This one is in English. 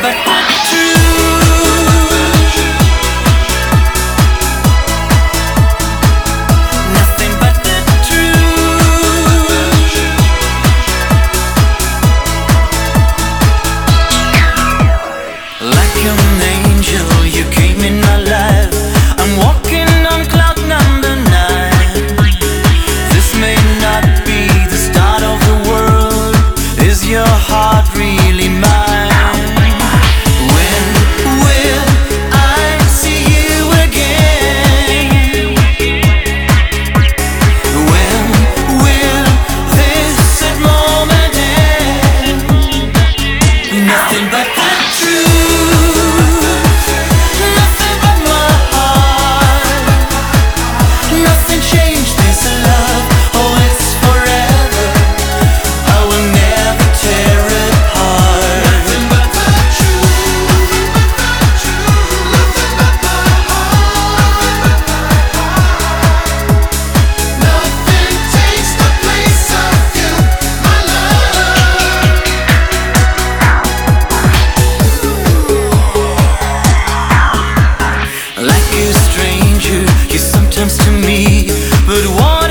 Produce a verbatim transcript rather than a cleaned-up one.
but the truth. Nothing but the truth. Like an angel, you came in my life. I'm walking on cloud number nine. This may not be the start of the world. Is your heart really mine? When will I see you again? When will this sad moment end? Nothing but the truth. Nothing but my heart. Nothing changed this love. Oh, it's forever. I will never tear it apart. Nothing but the truth. Nothing but my heart. Nothing takes the place of you, my love. Like a stranger, you sometimes to me, but what